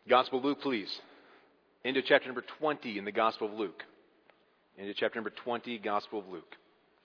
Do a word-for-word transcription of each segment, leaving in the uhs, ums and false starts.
Gospel of Luke, please. Into chapter number twenty in the Gospel of Luke. Into chapter number twenty, Gospel of Luke.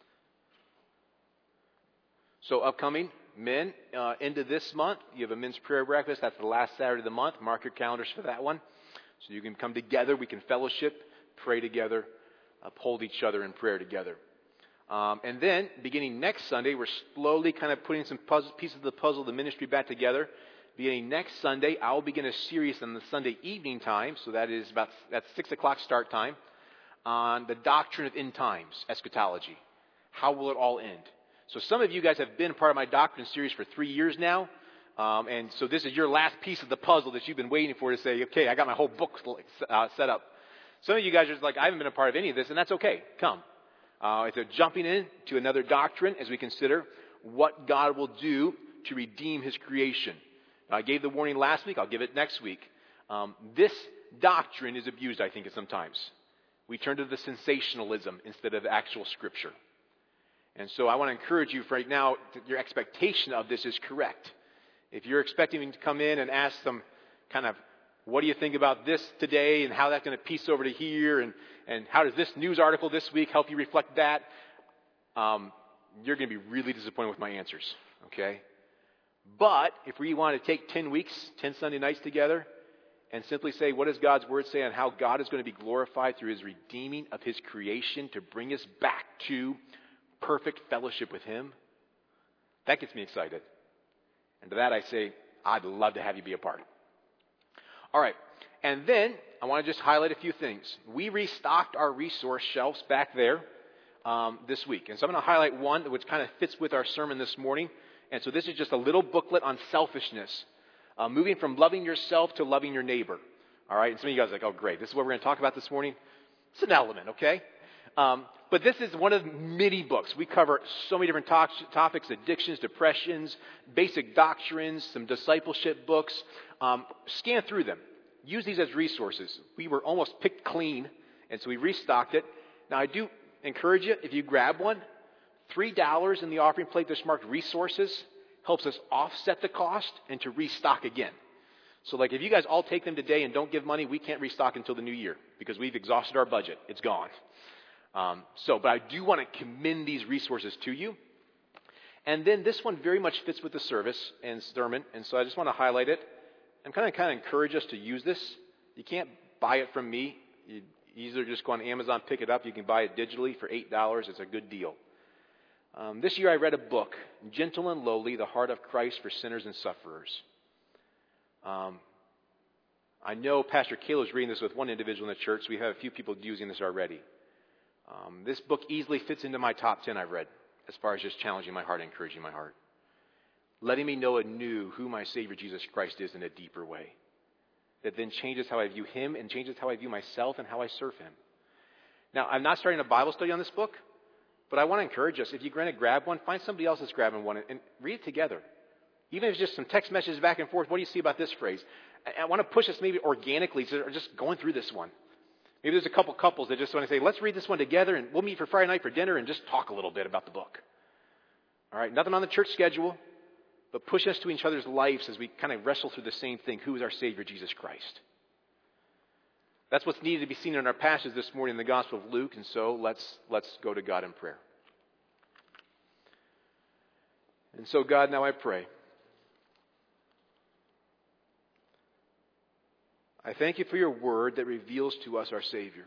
So upcoming, men, uh, into this month, you have a men's prayer breakfast. That's the last Saturday of the month. Mark your calendars for that one. So you can come together. We can fellowship, pray together, uphold each other in prayer together. Um, and then, beginning next Sunday, we're slowly kind of putting some puzzle, pieces of the puzzle of the ministry back together. Beginning next Sunday, I will begin a series on the Sunday evening time. So that is about, that's six o'clock start time. On the doctrine of end times, eschatology. How will it all end? So some of you guys have been part of my doctrine series for three years now. Um, and so this is your last piece of the puzzle that you've been waiting for to say, okay, I got my whole book uh, set up. Some of you guys are like, I haven't been a part of any of this, and that's okay. Come. Uh, if they're jumping in to another doctrine as we consider what God will do to redeem His creation. I gave the warning last week. I'll give it next week. Um, this doctrine is abused, I think, sometimes. We turn to the sensationalism instead of the actual Scripture. And so I want to encourage you for right now, your expectation of this is correct. If you're expecting me to come in and ask them kind of, what do you think about this today and how that's going to piece over to here and, and how does this news article this week help you reflect that? Um, you're going to be really disappointed with my answers, okay? But if we want to take ten weeks, ten Sunday nights together and simply say, what does God's Word say on how God is going to be glorified through His redeeming of His creation to bring us back to perfect fellowship with Him, that gets me excited. And to that I say, I'd love to have you be a part. All right. And then I want to just highlight a few things. We restocked our resource shelves back there um, this week. And so I'm going to highlight one which kind of fits with our sermon this morning. And so this is just a little booklet on selfishness. Uh, moving from loving yourself to loving your neighbor. All right. And some of you guys are like, oh, great. This is what we're going to talk about this morning. It's an element, okay? Um, but this is one of many books. We cover so many different to- topics, addictions, depressions, basic doctrines, some discipleship books. Um, scan through them. Use these as resources. We were almost picked clean, and so we restocked it. Now, I do encourage you, if you grab one, three dollars in the offering plate that's marked resources helps us offset the cost and to restock again. So like if you guys all take them today and don't give money, we can't restock until the new year because we've exhausted our budget. It's gone. Um, so, but I do want to commend these resources to you. And then this one very much fits with the service and sermon, and so I just want to highlight it. I'm kind of kind of encourage us to use this. You can't buy it from me. You either just go on Amazon, pick it up. You can buy it digitally for eight dollars. It's a good deal. Um, this year I read a book, Gentle and Lowly, The Heart of Christ for Sinners and Sufferers. Um, I know Pastor Caleb's reading this with one individual in the church. So we have a few people using this already. Um, this book easily fits into my top ten I've read as far as just challenging my heart and encouraging my heart. Letting me know anew who my Savior Jesus Christ is in a deeper way. That then changes how I view Him and changes how I view myself and how I serve Him. Now, I'm not starting a Bible study on this book, but I want to encourage us. If you're going to grab one, find somebody else that's grabbing one and read it together. Even if it's just some text messages back and forth, what do you see about this phrase? I, I want to push us maybe organically to just going through this one. Maybe there's a couple couples that just want to say, let's read this one together and we'll meet for Friday night for dinner and just talk a little bit about the book. All right, nothing on the church schedule, but push us to each other's lives as we kind of wrestle through the same thing. Who is our Savior, Jesus Christ? That's what's needed to be seen in our passage this morning in the Gospel of Luke, and so let's, let's go to God in prayer. And so, God, now I pray. I thank you for your word that reveals to us our Savior.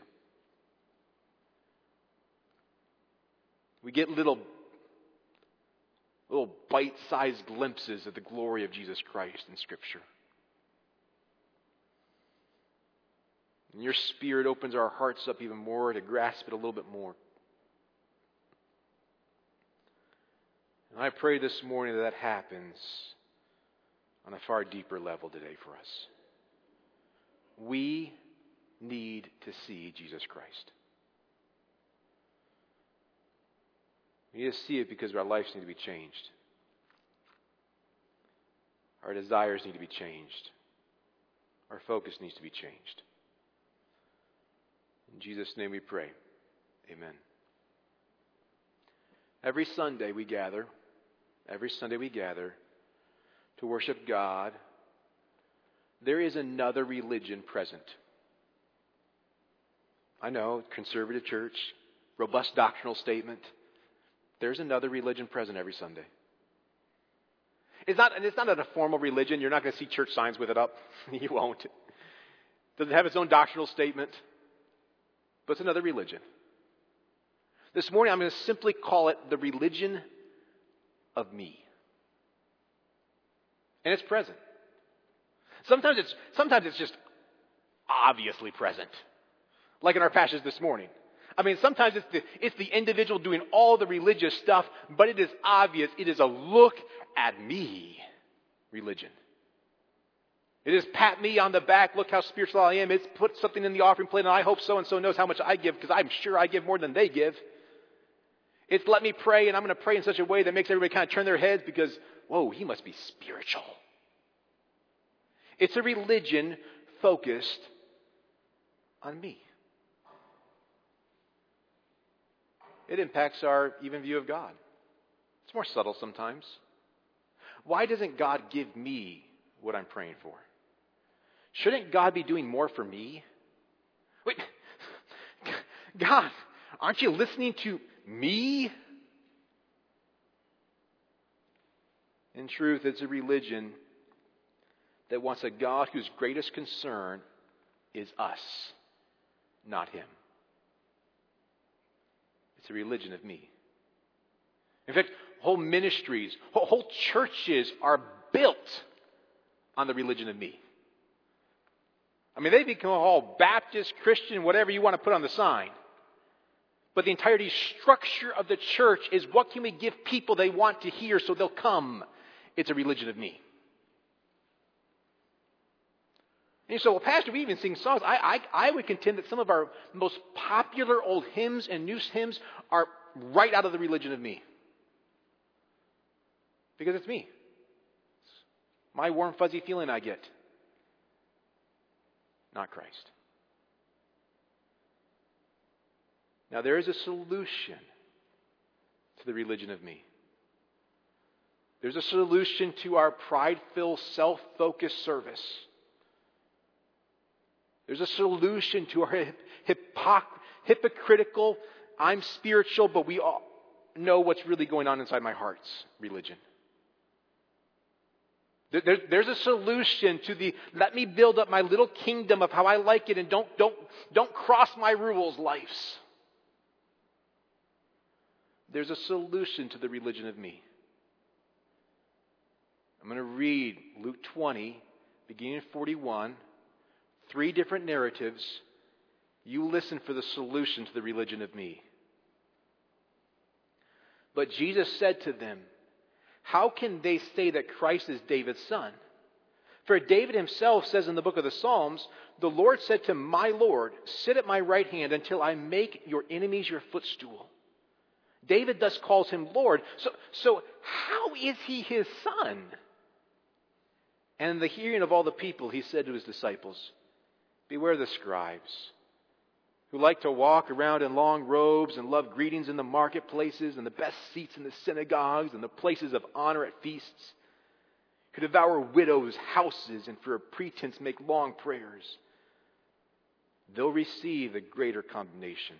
We get little, little bite-sized glimpses of the glory of Jesus Christ in Scripture. And your Spirit opens our hearts up even more to grasp it a little bit more. And I pray this morning that that happens on a far deeper level today for us. We need to see Jesus Christ. We need to see it because our lives need to be changed. Our desires need to be changed. Our focus needs to be changed. In Jesus' name we pray. Amen. Every Sunday we gather, every Sunday we gather to worship God, There is another religion present. I know, conservative church, robust doctrinal statement. There's another religion present every Sunday. It's not, and it's not a formal religion. You're not going to see church signs with it up. You won't. It doesn't have its own doctrinal statement. But it's another religion. This morning I'm going to simply call it the religion of me. And it's present. Sometimes it's, sometimes it's just obviously present. Like in our passage this morning. I mean, sometimes it's the, it's the individual doing all the religious stuff, but it is obvious. It is a look at me religion. It is pat me on the back, look how spiritual I am. It's put something in the offering plate, and I hope so-and-so knows how much I give, because I'm sure I give more than they give. It's let me pray, and I'm going to pray in such a way that makes everybody kind of turn their heads because, whoa, he must be spiritual. It's a religion focused on me. It impacts our even view of God. It's more subtle sometimes. Why doesn't God give me what I'm praying for? Shouldn't God be doing more for me? Wait, God, aren't you listening to me? In truth, it's a religion that wants a God whose greatest concern is us, not Him. It's a religion of me. In fact, whole ministries, whole, whole churches are built on the religion of me. I mean, they become all Baptist, Christian, whatever you want to put on the sign. But the entirety structure of the church is what can we give people they want to hear so they'll come. It's a religion of me. And so, well, Pastor, we even sing songs. I, I, I would contend that some of our most popular old hymns and new hymns are right out of the religion of me. Because it's me. It's my warm, fuzzy feeling I get. Not Christ. Now, there is a solution to the religion of me. There's a solution to our pride-filled, self-focused service. There's a solution to our hypoc- hypocritical, I'm spiritual, but we all know what's really going on inside my heart's religion. There, there's a solution to the let me build up my little kingdom of how I like it and don't, don't, don't cross my rules lives. There's a solution to the religion of me. I'm going to read Luke twenty, beginning at forty-one. Three different narratives. You listen for the solution to the religion of me. But Jesus said to them, how can they say that Christ is David's son? For David himself says in the book of the Psalms, the Lord said to my Lord, sit at my right hand until I make your enemies your footstool. David thus calls him Lord. So, so how is he his son? And in the hearing of all the people, he said to his disciples, beware the scribes, who like to walk around in long robes and love greetings in the marketplaces and the best seats in the synagogues and the places of honor at feasts, who devour widows' houses and for a pretense make long prayers. They'll receive the greater condemnation.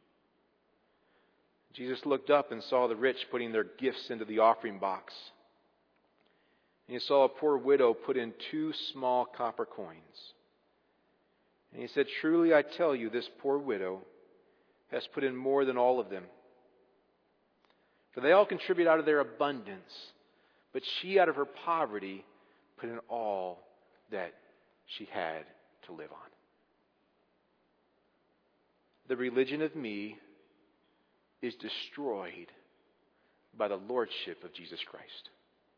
Jesus looked up and saw the rich putting their gifts into the offering box. And he saw a poor widow put in two small copper coins. And he said, truly I tell you, this poor widow has put in more than all of them. For they all contribute out of their abundance, but she out of her poverty put in all that she had to live on. The religion of me is destroyed by the lordship of Jesus Christ.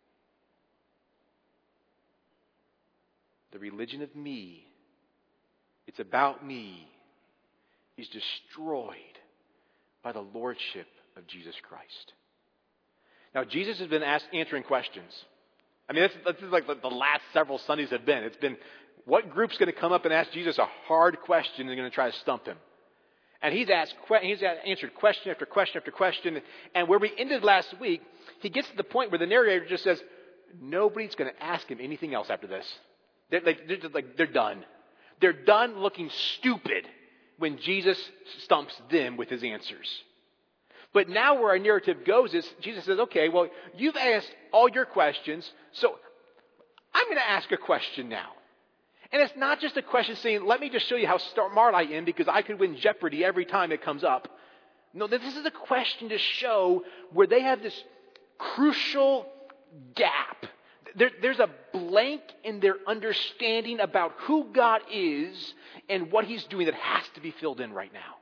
The religion of me, it's about me, is destroyed by the lordship of Jesus Christ. Now, Jesus has been asked, answering questions. I mean, this, this is like the, the last several Sundays have been. It's been, what group's going to come up and ask Jesus a hard question and they're going to try to stump him? And he's asked, he's answered question after question after question. And where we ended last week, he gets to the point where the narrator just says, nobody's going to ask him anything else after this. They're, like, they're, just like, they're done. They're done looking stupid when Jesus stumps them with his answers. But now where our narrative goes is Jesus says, okay, well, you've asked all your questions, so I'm going to ask a question now. And it's not just a question saying, let me just show you how smart I am because I could win Jeopardy every time it comes up. No, this is a question to show where they have this crucial gap. There, there's a blank in their understanding about who God is and what he's doing that has to be filled in right now.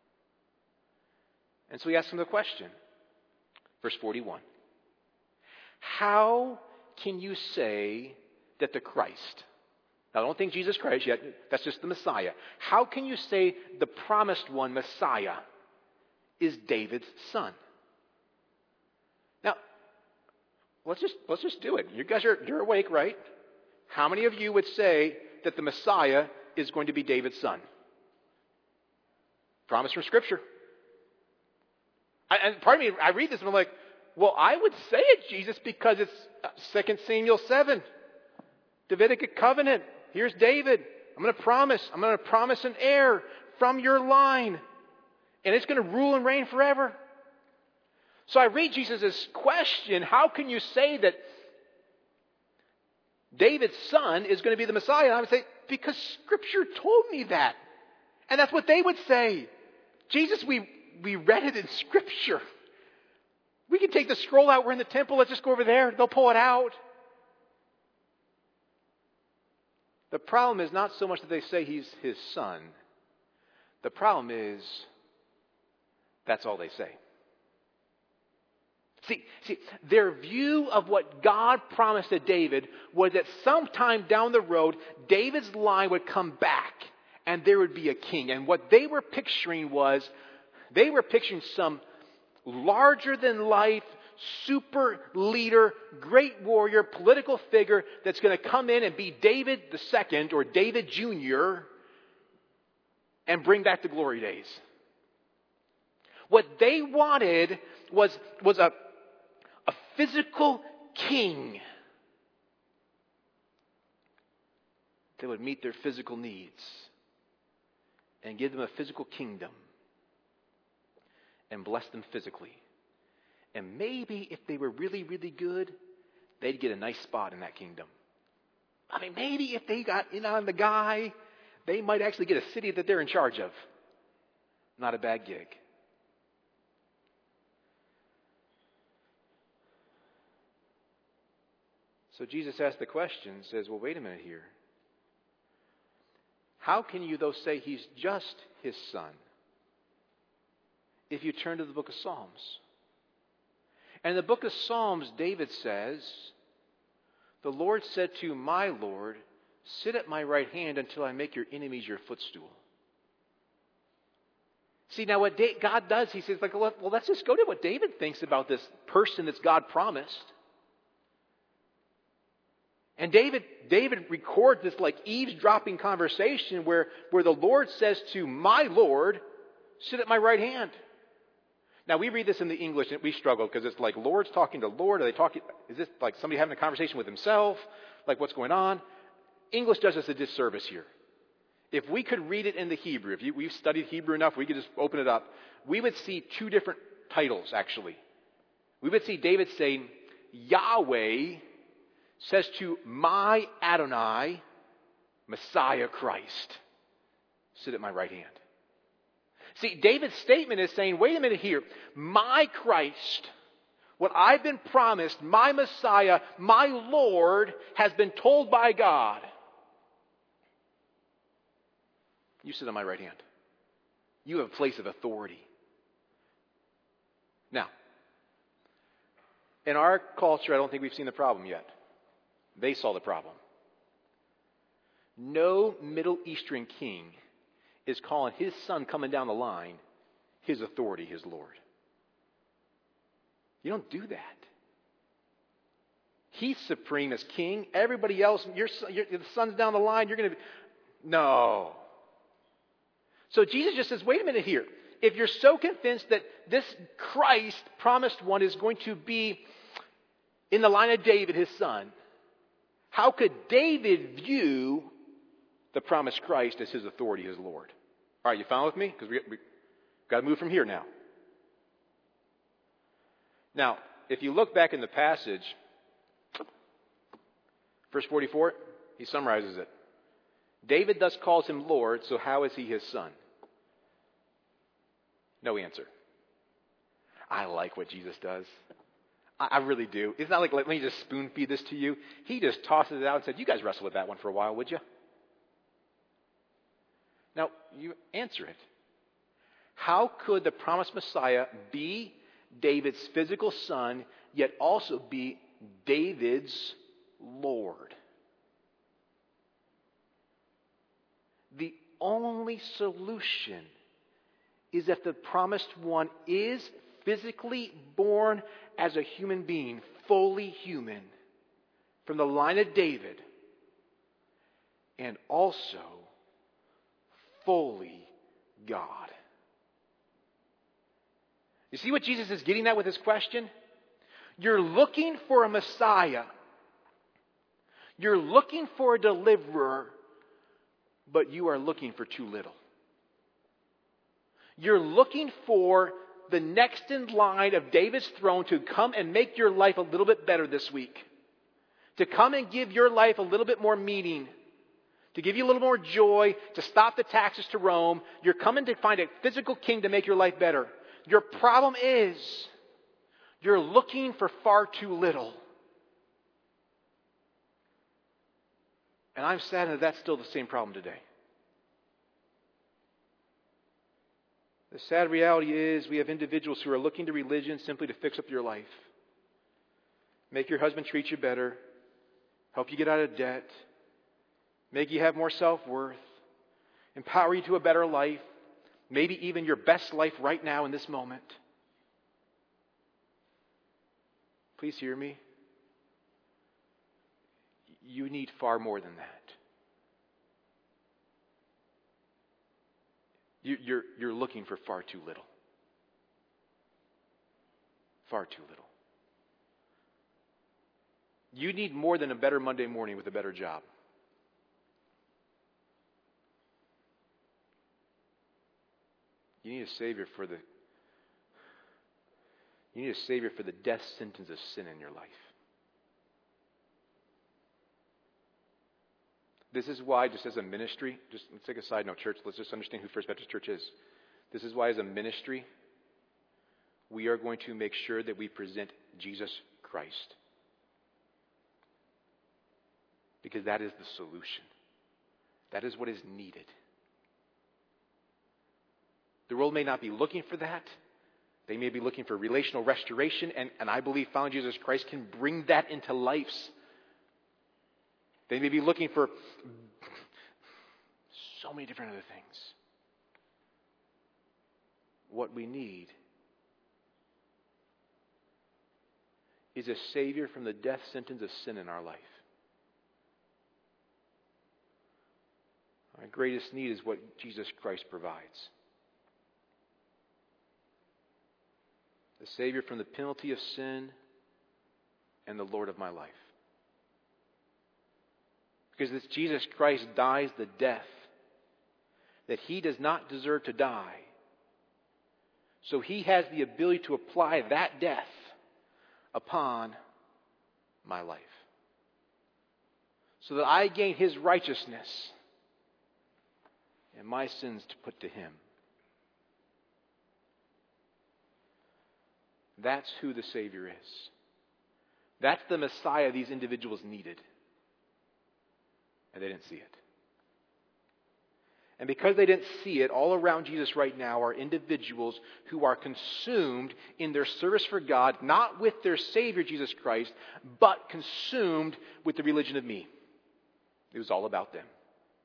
And so he asks them the question. Verse forty-one. How can you say that the Christ... Now, don't think Jesus Christ yet. That's just the Messiah. How can you say the promised one, Messiah, is David's son? Now, let's just let's just do it. You guys are you're awake, right? How many of you would say that the Messiah is going to be David's son? Promise from Scripture. I, and pardon me, I read this and I'm like, well, I would say it, Jesus, because it's Second Samuel seven, Davidic covenant. Here's David. I'm going to promise. I'm going to promise an heir from your line. And it's going to rule and reign forever. So I read Jesus' question, how can you say that David's son is going to be the Messiah? And I would say, because Scripture told me that. And that's what they would say. Jesus, we, we read it in Scripture. We can take the scroll out. We're in the temple. Let's just go over there. They'll pull it out. The problem is not so much that they say he's his son. The problem is that's all they say. See, see, their view of what God promised to David was that sometime down the road, David's line would come back and there would be a king. And what they were picturing was, they were picturing some larger than life, super leader, great warrior, political figure that's going to come in and be David the Second or David Junior and bring back the glory days. What they wanted was, was a, a physical king that would meet their physical needs and give them a physical kingdom and bless them physically. And maybe if they were really, really good, they'd get a nice spot in that kingdom. I mean, maybe if they got in on the guy, they might actually get a city that they're in charge of. Not a bad gig. So Jesus asked the question, says, well, wait a minute here. How can you, though, say he's just his son if you turn to the book of Psalms? And in the book of Psalms, David says, the Lord said to my Lord, sit at my right hand until I make your enemies your footstool. See, now what God does, he says, like, well, let's just go to what David thinks about this person that's God promised. And David, David records this like eavesdropping conversation where, where the Lord says to my Lord, sit at my right hand. Now, we read this in the English and we struggle because it's like Lord's talking to Lord. Are they talking? Is this like somebody having a conversation with himself? Like what's going on? English does us a disservice here. If we could read it in the Hebrew, if you, we've studied Hebrew enough, we could just open it up. We would see two different titles, actually. We would see David saying, Yahweh says to my Adonai, Messiah Christ, sit at my right hand. See, David's statement is saying, wait a minute here. My Christ, what I've been promised, my Messiah, my Lord, has been told by God. You sit on my right hand. You have a place of authority. Now, in our culture, I don't think we've seen the problem yet. They saw the problem. No Middle Eastern king is calling his son coming down the line his authority, his Lord. You don't do that. He's supreme as king. Everybody else, your, your the son's down the line, you're going to be... No. So Jesus just says, wait a minute here. If you're so convinced that this Christ, promised one, is going to be in the line of David, his son, How could David view the promised Christ as his authority, his Lord? All right, you found with me? Because we, we got to move from here now. Now, if you look back in the passage, verse forty-four, he summarizes it. David thus calls him Lord, so how is he his son? No answer. I like what Jesus does. I, I really do. It's not like, let me just spoon feed this to you. He just tosses it out and said, you guys wrestle with that one for a while, would you? Now, you answer it. How could the promised Messiah be David's physical son, yet also be David's Lord? The only solution is that the promised one is physically born as a human being, fully human, from the line of David, and also fully God. You see what Jesus is getting at with his question? You're looking for a Messiah. You're looking for a deliverer, but you are looking for too little. You're looking for the next in line of David's throne to come and make your life a little bit better this week. To come and give your life a little bit more meaning. To give you a little more joy. To stop the taxes to Rome. You're coming to find a physical king to make your life better. Your problem is you're looking for far too little. And I'm saddened that that's still the same problem today. The sad reality is we have individuals who are looking to religion simply to fix up your life. Make your husband treat you better. Help you get out of debt. Make you have more self-worth. Empower you to a better life. Maybe even your best life right now in this moment. Please hear me. You need far more than that. You, you're, you're looking for far too little. Far too little. You need more than a better Monday morning with a better job. You need a Savior for the You need a Savior for the death sentence of sin in your life. This is why, just as a ministry, just let's take a side note, church, let's just understand who First Baptist Church is. This is why, as a ministry, we are going to make sure that we present Jesus Christ. Because that is the solution. That is what is needed. The world may not be looking for that. They may be looking for relational restoration, and, and I believe following Jesus Christ can bring that into lives. They may be looking for so many different other things. What we need is a Savior from the death sentence of sin in our life. Our greatest need is what Jesus Christ provides. The Savior from the penalty of sin and the Lord of my life. Because this Jesus Christ dies the death that he does not deserve to die. So he has the ability to apply that death upon my life. So that I gain his righteousness and my sins to put to him. That's who the Savior is. That's the Messiah these individuals needed. And they didn't see it. And because they didn't see it, all around Jesus right now are individuals who are consumed in their service for God, not with their Savior, Jesus Christ, but consumed with the religion of me. It was all about them.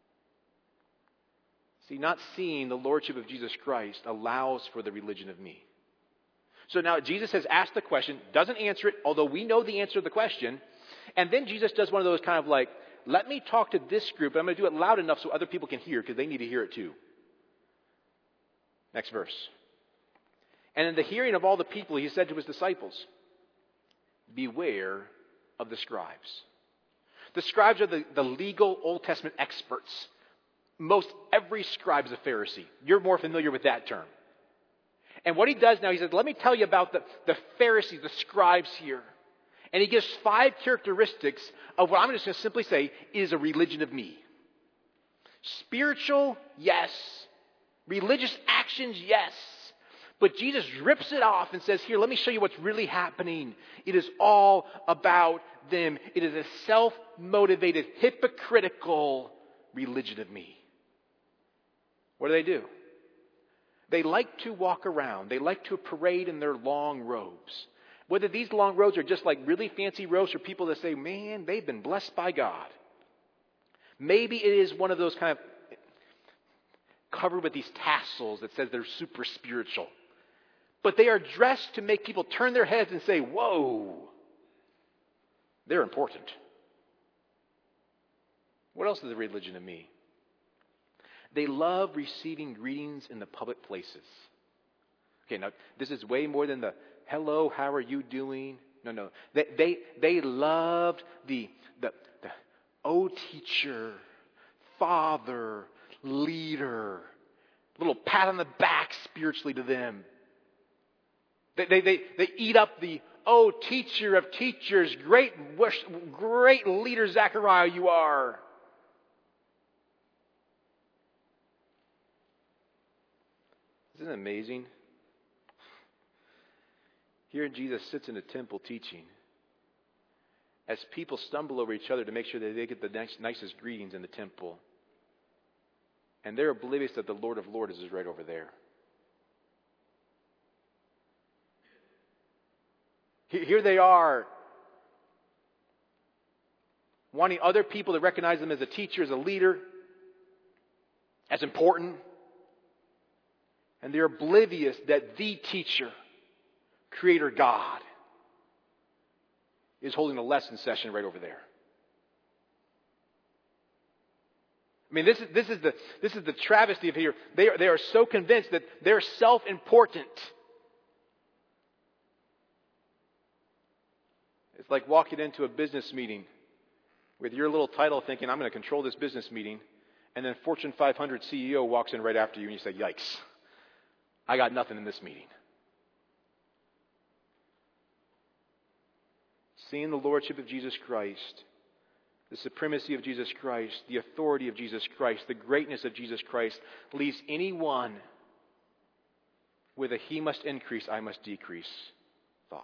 See, not seeing the Lordship of Jesus Christ allows for the religion of me. So now Jesus has asked the question, doesn't answer it, although we know the answer to the question. And then Jesus does one of those kind of like, let me talk to this group, but I'm going to do it loud enough so other people can hear because they need to hear it too. Next verse. And in the hearing of all the people, he said to his disciples, beware of the scribes. The scribes are the, the legal Old Testament experts. Most every scribe is a Pharisee. You're more familiar with that term. And what he does now, he says, let me tell you about the, the Pharisees, the scribes here. And he gives five characteristics of what I'm just going to simply say is a religion of me. Spiritual, yes. Religious actions, yes. But Jesus rips it off and says, here, let me show you what's really happening. It is all about them. It is a self-motivated, hypocritical religion of me. What do they do? They like to walk around. They like to parade in their long robes. Whether these long robes are just like really fancy robes for people that say, man, they've been blessed by God. Maybe it is one of those kind of covered with these tassels that says they're super spiritual. But they are dressed to make people turn their heads and say, whoa, they're important. What else is the religion of me? They love receiving greetings in the public places. Okay, now this is way more than the hello, how are you doing? No, no. They they, they loved the, the, the oh teacher, father, leader, little pat on the back spiritually to them. They, they, they, they eat up the, oh, teacher of teachers, great, great leader Zechariah you are. Isn't it amazing? Here Jesus sits in a temple teaching as people stumble over each other to make sure that they get the next, nicest greetings in the temple. And they're oblivious that the Lord of Lords is right over there. Here they are, wanting other people to recognize them as a teacher, as a leader, as important. And they're oblivious that the teacher, Creator God, is holding a lesson session right over there. I mean, this is, this is, the, this is the travesty of here. They are, they are so convinced that they're self-important. It's like walking into a business meeting with your little title thinking, I'm going to control this business meeting. And then Fortune five hundred C E O walks in right after you and you say, yikes, I got nothing in this meeting. Seeing the lordship of Jesus Christ, the supremacy of Jesus Christ, the authority of Jesus Christ, the greatness of Jesus Christ leaves anyone with a he must increase, I must decrease thought.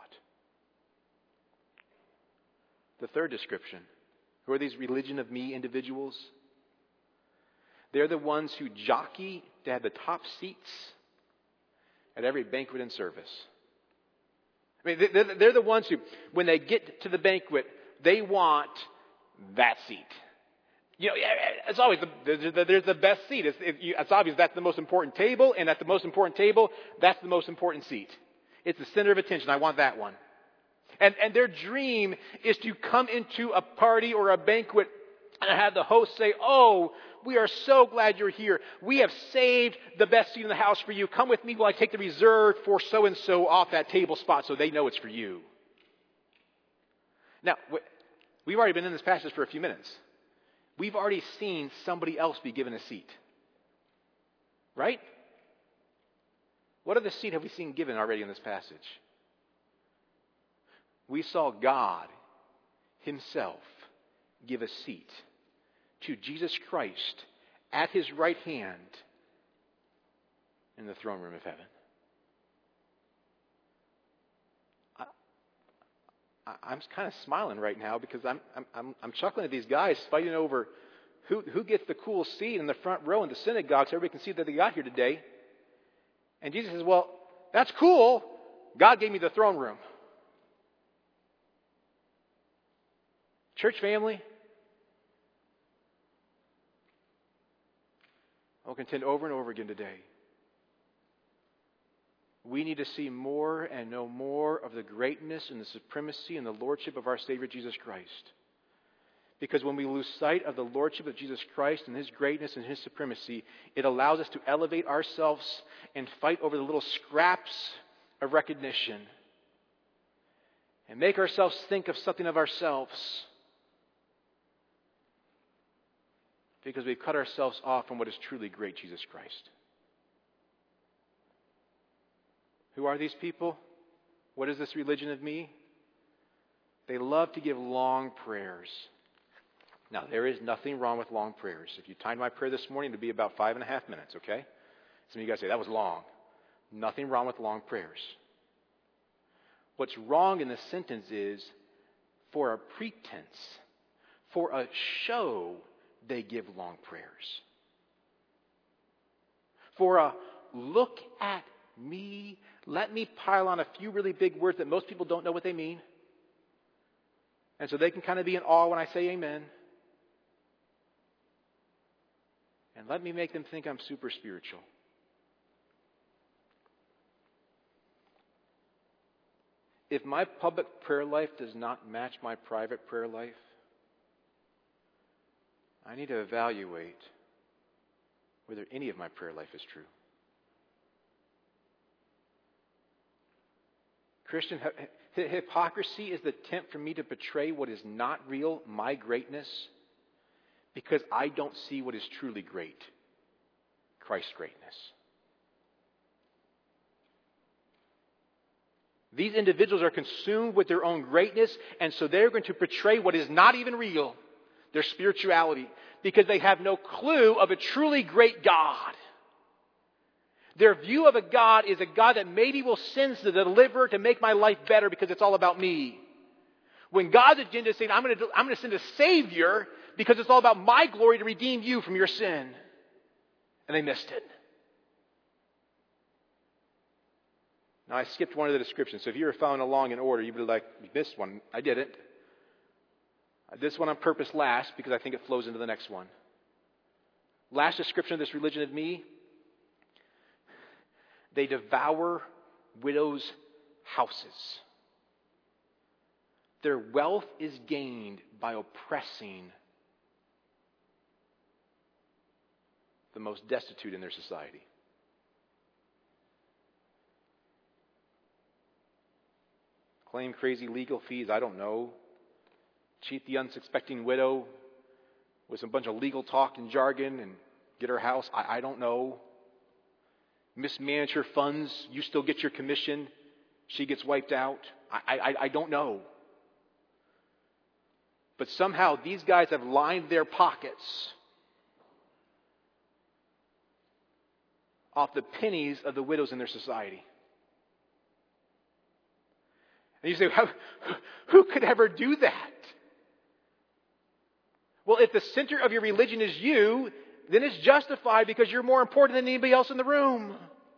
The third description, who are these religion of me individuals? They're the ones who jockey to have the top seats at every banquet and service. I mean, they're, they're the ones who, when they get to the banquet, they want that seat. You know, it's always the, there's the best seat. It's, it's obvious that's the most important table, and at the most important table, that's the most important seat. It's the center of attention. I want that one. And, and their dream is to come into a party or a banquet and have the host say, oh, we are so glad you're here. We have saved the best seat in the house for you. Come with me while I take the reserved for so-and-so off that table spot so they know it's for you. Now, we've already been in this passage for a few minutes. We've already seen somebody else be given a seat. Right? What other seat have we seen given already in this passage? We saw God Himself give a seat to Jesus Christ at His right hand in the throne room of heaven. I, I, I'm kind of smiling right now because I'm, I'm, I'm, I'm chuckling at these guys fighting over who, who gets the cool seat in the front row in the synagogue so everybody can see that they got here today. And Jesus says, well, that's cool. God gave me the throne room. Church family, I'll contend over and over again today. We need to see more and know more of the greatness and the supremacy and the lordship of our Savior Jesus Christ. Because when we lose sight of the lordship of Jesus Christ and His greatness and His supremacy, it allows us to elevate ourselves and fight over the little scraps of recognition and make ourselves think of something of ourselves. because we've cut ourselves off from what is truly great, Jesus Christ. Who are these people? What is this religion of me? They love to give long prayers. Now, there is nothing wrong with long prayers. If you timed my prayer this morning, it would be about five and a half minutes, okay? Some of you guys say, that was long. Nothing wrong with long prayers. What's wrong in this sentence is, for a pretense, for a show, they give long prayers. For a look at me, let me pile on a few really big words that most people don't know what they mean. And so they can kind of be in awe when I say amen. And let me make them think I'm super spiritual. If my public prayer life does not match my private prayer life, I need to evaluate whether any of my prayer life is true. Christian hi- hypocrisy is the attempt for me to portray what is not real, my greatness, because I don't see what is truly great, Christ's greatness. These individuals are consumed with their own greatness, and so they're going to portray what is not even real, their spirituality, because they have no clue of a truly great God. Their view of a God is a God that maybe will send to deliver, to make my life better because it's all about me. When God's agenda is saying, I'm going to, I'm going to send a Savior because it's all about my glory to redeem you from your sin. And they missed it. Now, I skipped one of the descriptions, so if you were following along in order, you'd be like, you missed one. I didn't. I did this one on purpose last because I think it flows into the next one. Last description of this religion of me, they devour widows' houses. Their wealth is gained by oppressing the most destitute in their society. Claim crazy legal fees, I don't know. Cheat the unsuspecting widow with some bunch of legal talk and jargon and get her house, I, I don't know. Mismanage her funds, you still get your commission, she gets wiped out. I, I, I don't know. But somehow these guys have lined their pockets off the pennies of the widows in their society. And you say, who could ever do that? Well, if the center of your religion is you, then it's justified because you're more important than anybody else in the room.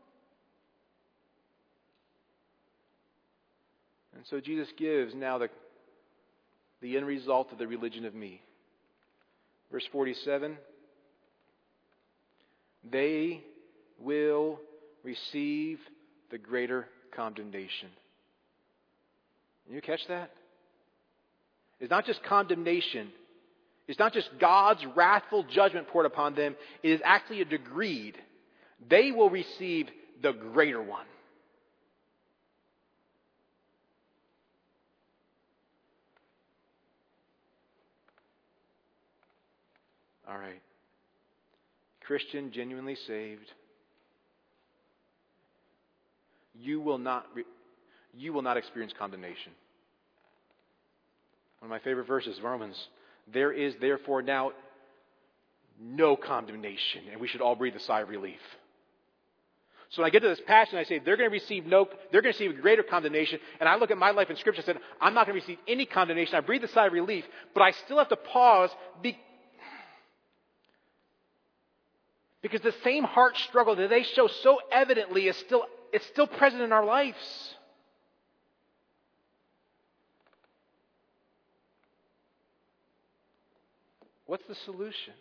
And so Jesus gives now the, the end result of the religion of me. Verse forty-seven, they will receive the greater condemnation. Can you catch that? It's not just condemnation. It's not just God's wrathful judgment poured upon them. It is actually a decreed. They will receive the greater one. All right. Christian, genuinely saved. You will not, re- you will not experience condemnation. One of my favorite verses, Romans. There is therefore now no condemnation. And we should all breathe a sigh of relief. So when I get to this passage and I say they're going to receive no, they're going to receive greater condemnation. And I look at my life in Scripture and said, I'm not going to receive any condemnation. I breathe a sigh of relief. But I still have to pause be, because the same heart struggle that they show so evidently is still, it's still present in our lives. What's the solution?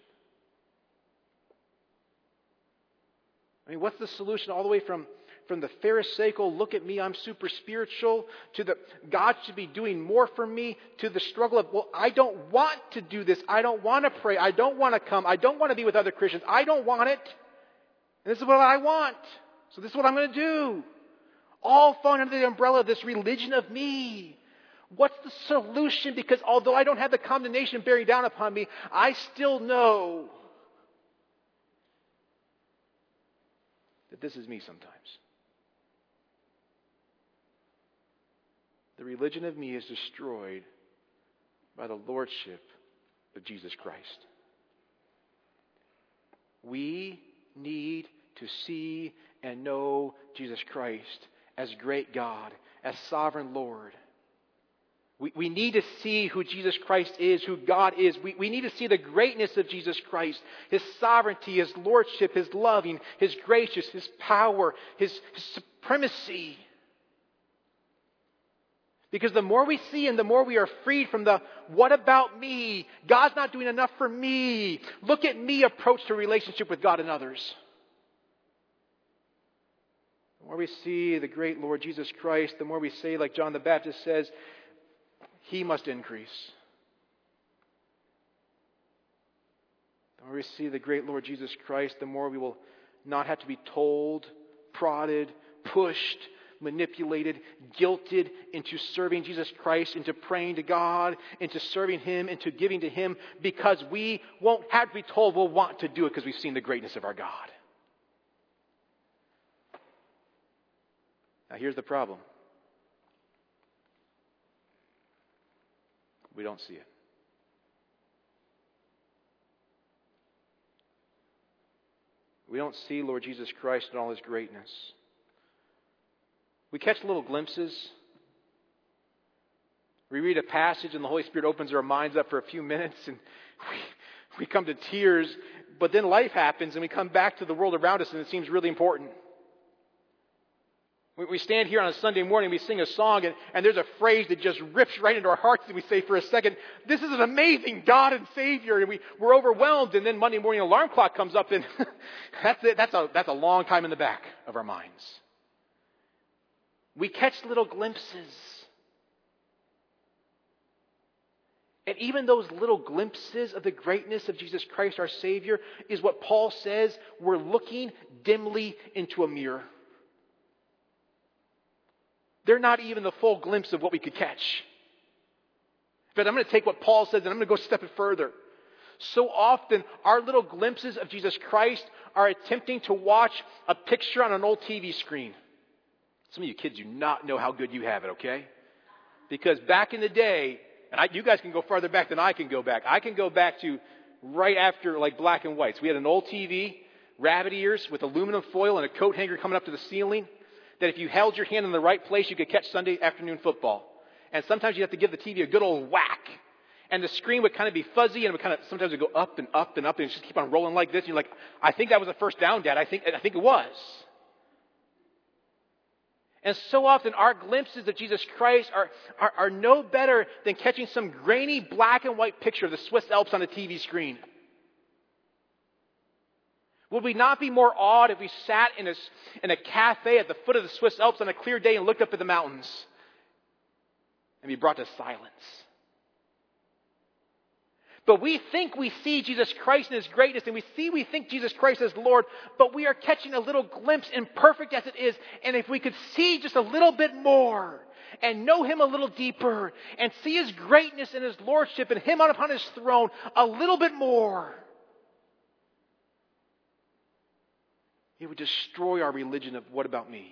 I mean, what's the solution all the way from, from the Pharisaical, look at me, I'm super spiritual, to the God should be doing more for me, to the struggle of, well, I don't want to do this. I don't want to pray. I don't want to come. I don't want to be with other Christians. I don't want it. And this is what I want. So this is what I'm going to do. All falling under the umbrella of this religion of me. What's the solution? Because although I don't have the condemnation bearing down upon me, I still know that this is me sometimes. The religion of me is destroyed by the lordship of Jesus Christ. We need to see and know Jesus Christ as great God, as sovereign Lord. We, we need to see who Jesus Christ is, who God is. We, we need to see the greatness of Jesus Christ, His sovereignty, His lordship, His loving, His gracious, His power, His, His supremacy. Because the more we see and the more we are freed from the, what about me? God's not doing enough for me. Look at me approach to relationship with God and others. The more we see the great Lord Jesus Christ, the more we say, like John the Baptist says, He must increase. The more we see the great Lord Jesus Christ, the more we will not have to be told, prodded, pushed, manipulated, guilted into serving Jesus Christ, into praying to God, into serving Him, into giving to Him, because we won't have to be told. We'll want to do it because we've seen the greatness of our God. Now here's the problem. We don't see it. We don't see Lord Jesus Christ in all His greatness. We catch little glimpses. We read a passage and the Holy Spirit opens our minds up for a few minutes and we, we come to tears. But then life happens and we come back to the world around us and it seems really important. We, we stand here on a Sunday morning, we sing a song and, and there's a phrase that just rips right into our hearts and we say for a second, this is an amazing God and Savior. And we, we're overwhelmed, and then Monday morning alarm clock comes up and that's it. That's a, that's a long time in the back of our minds. We catch little glimpses. And even those little glimpses of the greatness of Jesus Christ, our Savior, is what Paul says, we're looking dimly into a mirror. They're not even the full glimpse of what we could catch. But I'm going to take what Paul says and I'm going to go a step further. So often, our little glimpses of Jesus Christ are attempting to watch a picture on an old T V screen. Some of you kids do not know how good you have it, okay? Because back in the day, and I, you guys can go farther back than I can go back. I can go back to right after like black and whites. We had an old T V, rabbit ears with aluminum foil and a coat hanger coming up to the ceiling, that if you held your hand in the right place, you could catch Sunday afternoon football. And sometimes you have to give the T V a good old whack. And the screen would kind of be fuzzy and it would kind of, sometimes it would go up and up and up and it just keep on rolling like this. And you're like, I think that was a first down, Dad. I think, I think it was. And so often our glimpses of Jesus Christ are, are, are no better than catching some grainy black and white picture of the Swiss Alps on a T V screen. Would we not be more awed if we sat in a, in a cafe at the foot of the Swiss Alps on a clear day and looked up at the mountains and be brought to silence? But we think we see Jesus Christ in His greatness, and we see we think Jesus Christ as Lord, but we are catching a little glimpse, imperfect as it is. And if we could see just a little bit more and know Him a little deeper and see His greatness and His lordship and Him out upon His throne a little bit more, it would destroy our religion of what about me?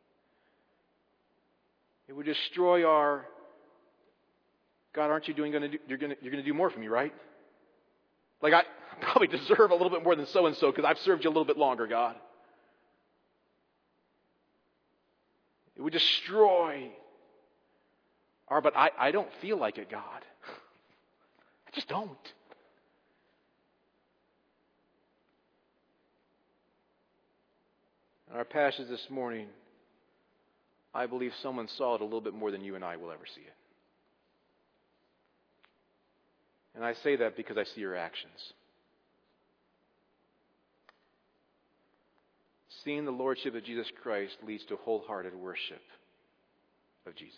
It would destroy our, God, aren't you doing going to do, you're going to, you're going to do more for me, right? Like I probably deserve a little bit more than so-and-so because I've served you a little bit longer, God. It would destroy our, but I, I don't feel like it, God. I just don't. In our passage this morning, I believe someone saw it a little bit more than you and I will ever see it. And I say that because I see your actions. Seeing the lordship of Jesus Christ leads to wholehearted worship of Jesus.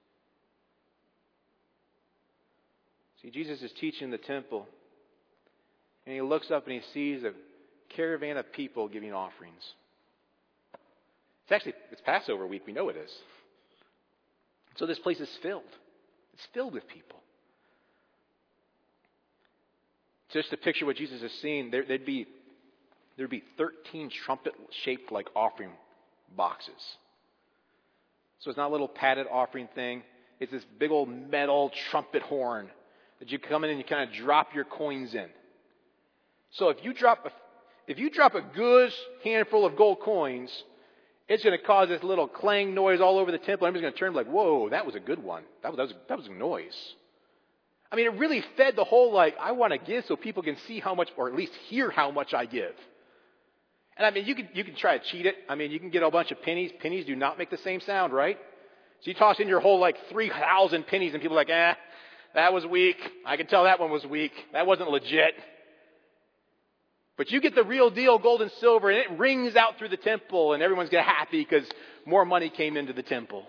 See, Jesus is teaching in the temple, and He looks up and He sees a caravan of people giving offerings. It's actually, it's Passover week. We know it is. So this place is filled. It's filled with people. Just to picture what Jesus is seeing, there, there'd be there would be thirteen trumpet-shaped like offering boxes. So it's not a little padded offering thing. It's this big old metal trumpet horn that you come in and you kind of drop your coins in. So if you drop a, if you drop a good handful of gold coins, it's going to cause this little clang noise all over the temple. Everybody's going to turn and be like, whoa, that was a good one. That was, that was, that was a noise. I mean, it really fed the whole, like, I want to give so people can see how much, or at least hear how much I give. And I mean, you can, you can try to cheat it. I mean, you can get a bunch of pennies. Pennies do not make the same sound, right? So you toss in your whole, like, three thousand pennies, and people are like, eh, that was weak. I can tell that one was weak. That wasn't legit. But you get the real deal, gold and silver, and it rings out through the temple, and everyone's get happy because more money came into the temple.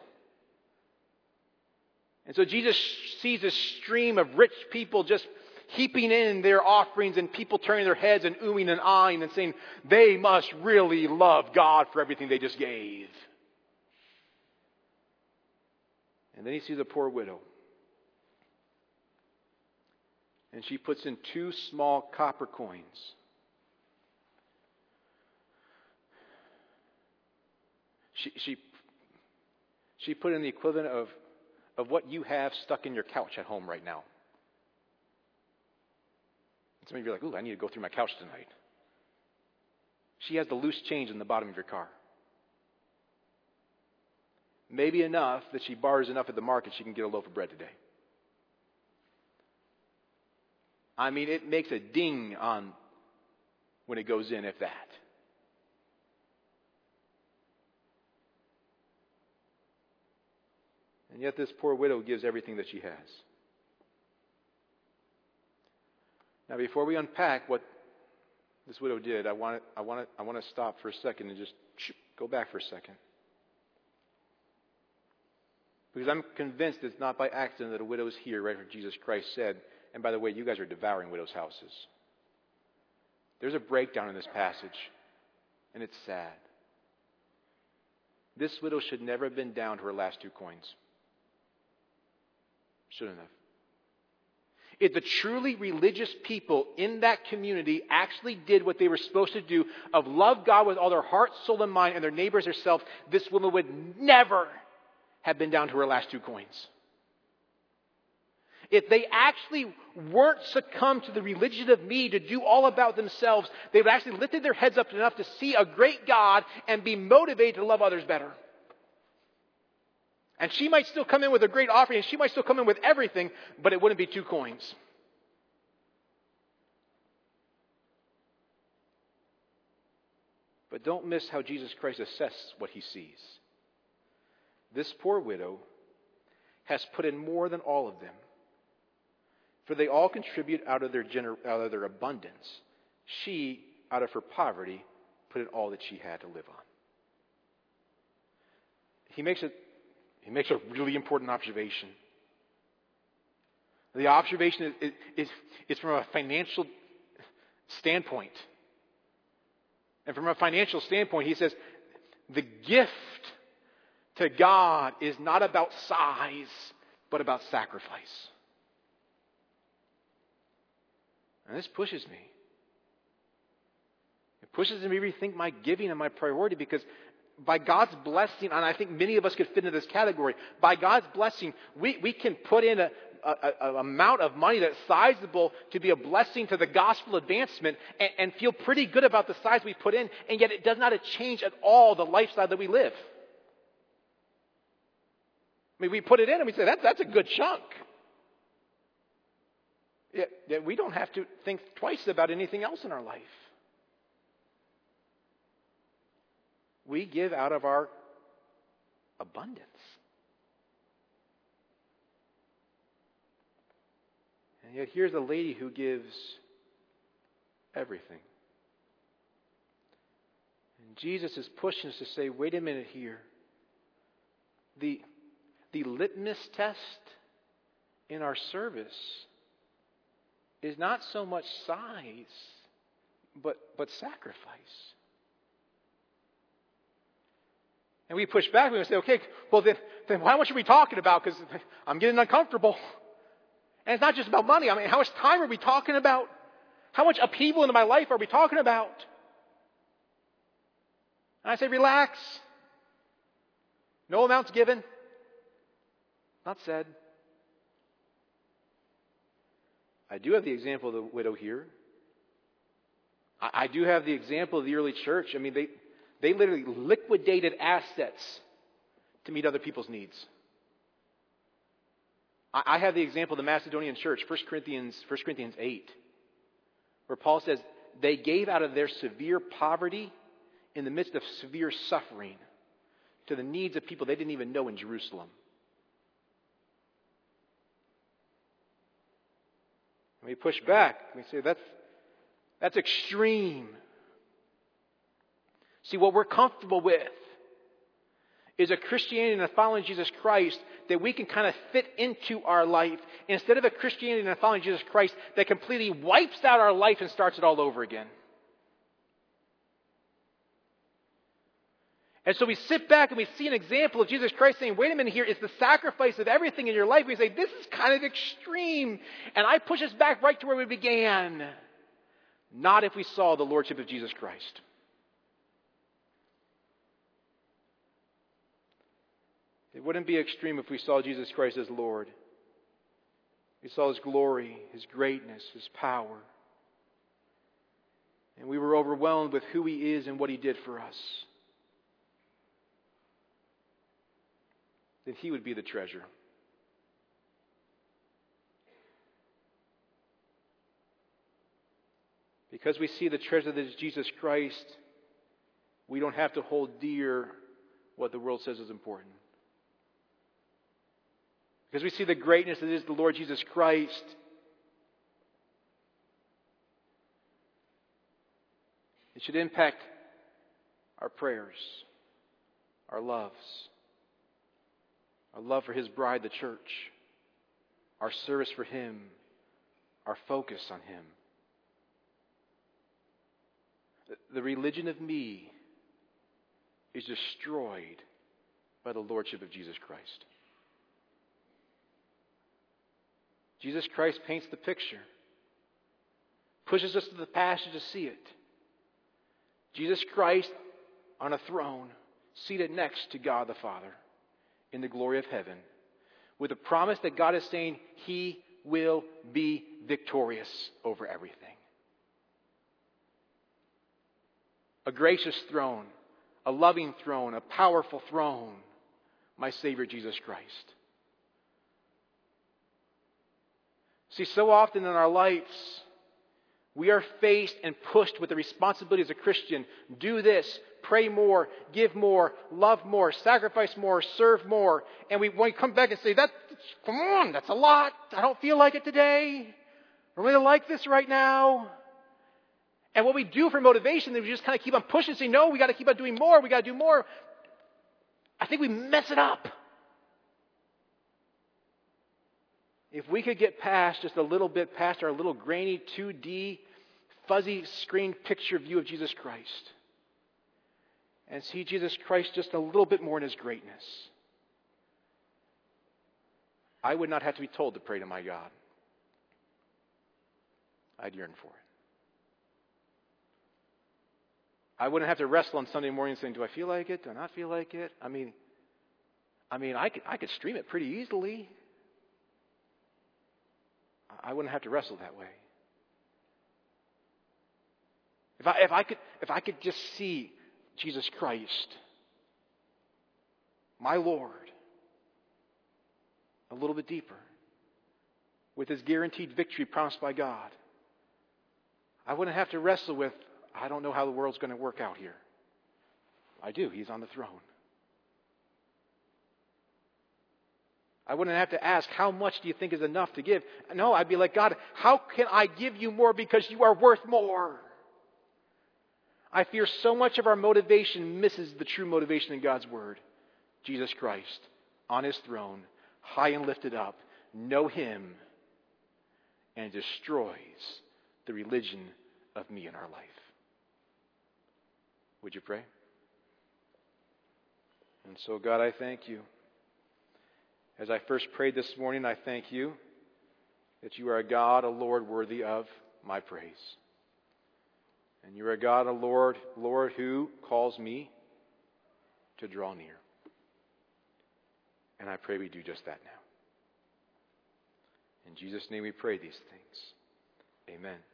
And so Jesus sees a stream of rich people just heaping in their offerings, and people turning their heads and oohing and ahhing and saying, they must really love God for everything they just gave. And then he sees a poor widow. And she puts in two small copper coins. She, she, she put in the equivalent of, of what you have stuck in your couch at home right now. And some of you are like, ooh, I need to go through my couch tonight. She has the loose change in the bottom of your car. Maybe enough that she borrows enough at the market she can get a loaf of bread today. I mean, it makes a ding on when it goes in, if that. And yet this poor widow gives everything that she has. Now, before we unpack what this widow did, I want to, I want to, I want to stop for a second and just go back for a second. Because I'm convinced it's not by accident that a widow is here, right where Jesus Christ said, and by the way, you guys are devouring widows' houses. There's a breakdown in this passage, and it's sad. This widow should never have been down to her last two coins. Shouldn't have. If the truly religious people in that community actually did what they were supposed to do, of love God with all their heart, soul, and mind, and their neighbors herself, this woman would never have been down to her last two coins. If they actually weren't succumbed to the religion of me to do all about themselves, they would actually lifted their heads up enough to see a great God and be motivated to love others better. And she might still come in with a great offering, and she might still come in with everything, but it wouldn't be two coins. But don't miss how Jesus Christ assesses what he sees. This poor widow has put in more than all of them. For they all contribute out of their gener- out of their abundance. She, out of her poverty, put in all that she had to live on. He makes it He makes a really important observation. The observation is, is, is from a financial standpoint. And from a financial standpoint, he says, the gift to God is not about size, but about sacrifice. And this pushes me. It pushes me to rethink my giving and my priority, because by God's blessing, and I think many of us could fit into this category, by God's blessing, we, we can put in a, a, a amount of money that's sizable to be a blessing to the gospel advancement, and, and feel pretty good about the size we put in, and yet it does not change at all the lifestyle that we live. I mean, we put it in and we say, that, that's a good chunk. Yet, yet we don't have to think twice about anything else in our life. We give out of our abundance. And yet here's a lady who gives everything. And Jesus is pushing us to say, wait a minute here. The, the litmus test in our service is not so much size, but, but sacrifice. And we push back and we say, okay, well then, then why much are we talking about? Because I'm getting uncomfortable. And it's not just about money. I mean, how much time are we talking about? How much upheaval in my life are we talking about? And I say, relax. No amounts given. Not said. I do have the example of the widow here. I, I do have the example of the early church. I mean, they, they literally liquidated assets to meet other people's needs. I, I have the example of the Macedonian church, First Corinthians, First Corinthians eight, where Paul says they gave out of their severe poverty in the midst of severe suffering to the needs of people they didn't even know in Jerusalem. And we push back. We say that's, that's extreme. See, what we're comfortable with is a Christianity and a following Jesus Christ that we can kind of fit into our life instead of a Christianity and a following Jesus Christ that completely wipes out our life and starts it all over again. And so we sit back and we see an example of Jesus Christ saying, wait a minute here, it's the sacrifice of everything in your life. We say, this is kind of extreme. And I push us back right to where we began. Not if we saw the Lordship of Jesus Christ. It wouldn't be extreme if we saw Jesus Christ as Lord. We saw His glory, His greatness, His power. And we were overwhelmed with who He is and what He did for us. Then He would be the treasure. Because we see the treasure that is Jesus Christ, we don't have to hold dear what the world says is important. Because we see the greatness that is the Lord Jesus Christ, it should impact our prayers, our loves, our love for His bride, the church, our service for Him, our focus on Him. The religion of me is destroyed by the Lordship of Jesus Christ. Jesus Christ paints the picture, pushes us to the passage to see it. Jesus Christ on a throne, seated next to God the Father in the glory of heaven, with a promise that God is saying He will be victorious over everything. A gracious throne, a loving throne, a powerful throne, my Savior Jesus Christ. See, so often in our lives, we are faced and pushed with the responsibility as a Christian. Do this, pray more, give more, love more, sacrifice more, serve more. And we, when we come back and say, that, come on, that's a lot. I don't feel like it today. I don't really like this right now. And what we do for motivation is we just kind of keep on pushing, saying, no, we got to keep on doing more, we got to do more. I think we mess it up. If we could get past, just a little bit past our little grainy two D, fuzzy screen picture view of Jesus Christ, and see Jesus Christ just a little bit more in His greatness, I would not have to be told to pray to my God. I'd yearn for it. I wouldn't have to wrestle on Sunday morning saying, do I feel like it? Do I not feel like it? I mean, I mean, I could, I could stream it pretty easily. I wouldn't have to wrestle that way. If I, if I could, if I could just see Jesus Christ, my Lord, a little bit deeper, with His guaranteed victory promised by God, I wouldn't have to wrestle with, I don't know how the world's going to work out here. I do. He's on the throne. I wouldn't have to ask, how much do you think is enough to give? No, I'd be like, God, how can I give you more because you are worth more? I fear so much of our motivation misses the true motivation in God's Word. Jesus Christ, on His throne, high and lifted up. Know Him, and it destroys the religion of me in our life. Would you pray? And so, God, I thank You. As I first prayed this morning, I thank You that You are a God, a Lord, worthy of my praise. And You are a God, a Lord, Lord, who calls me to draw near. And I pray we do just that now. In Jesus' name we pray these things. Amen.